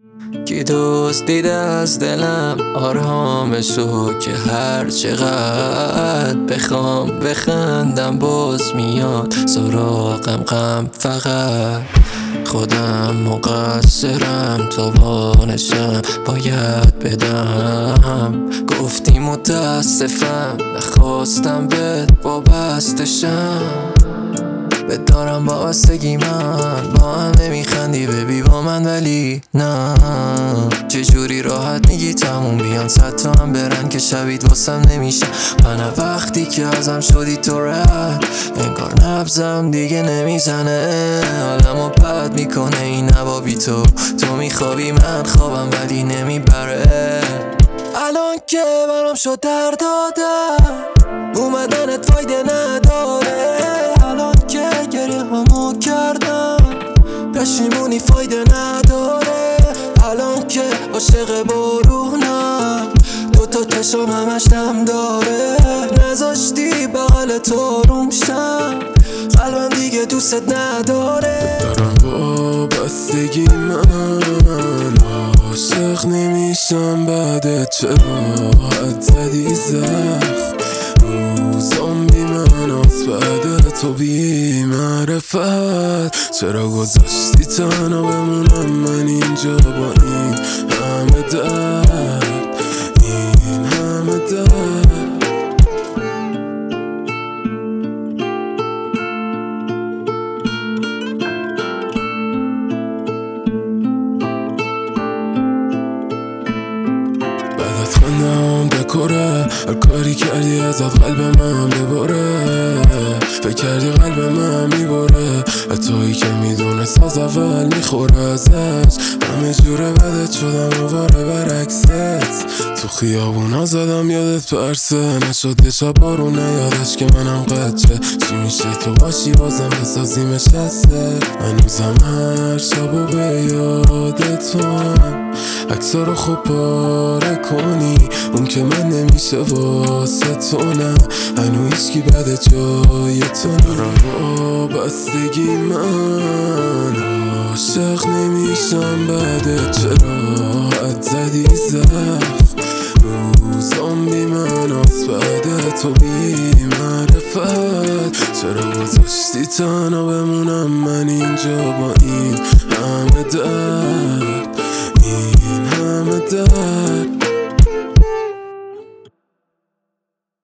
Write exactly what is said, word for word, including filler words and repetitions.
کی دزدیده از دلم آرامشو که هر چقدر بخوام بخندم باز میاد سراغم غم. فقط خودم مقصرم، توانشم باید بدم. گفتی متاسفم نخواستم بهت وابستشم، بدارم وابستگی من با هم نمیخندی ببی با من ولی نه. چجوری راحت میگی تموم بیان صد تا هم برن که شبیت واسم نمیشه. من وقتی که ازم شدی تو رد انگار نبزم دیگه نمیزنه، حالمو بد میکنه این نوابی تو. تو میخوابی من خوابم ولی نمیبره. الان که برام شد در دادم اومدنت فایده نداره. الان که گریه همو کردم پشیمونی فایده نداره. الان که عاشق بارونم دوتا چشم همش دم داره. نذاشتی بغل تو روم شم قلبم دیگه دوست نداره. دارم وابستگی من عاشق نمیشم بعد چرا حد زدی زخم روزام بی مناس بعد تو بی معرفت. چرا گذاشتی تنها بمونم من اینجا با این همه درد این همه درد. بعدت خندم بکره هر کاری کردی ازت قلب من ببره. فکر کردی قلب من میبره حتایی که میدونست از اول میخوره ازش. همه جوره بدت شدم دوباره برعکست. تو خیابونا زدم یادت پرسه نشد یه شب بارونه یادش که منم قدچه. چی میشه تو باشی بازم بسازیمش هسته. هنوزم هر شب و به یاد تو هم عکسا رو خوب پاره کنی اون که من نمیشه واسه تو نه. هنو هیچکی بعد جای تو نرم وابستگی من عاشق نمیشم بعد چرا حد زدی زخم روزام بی مناس بعد تو بی معرفت. چرا گذاشتی تنها بمونم من اینجا با این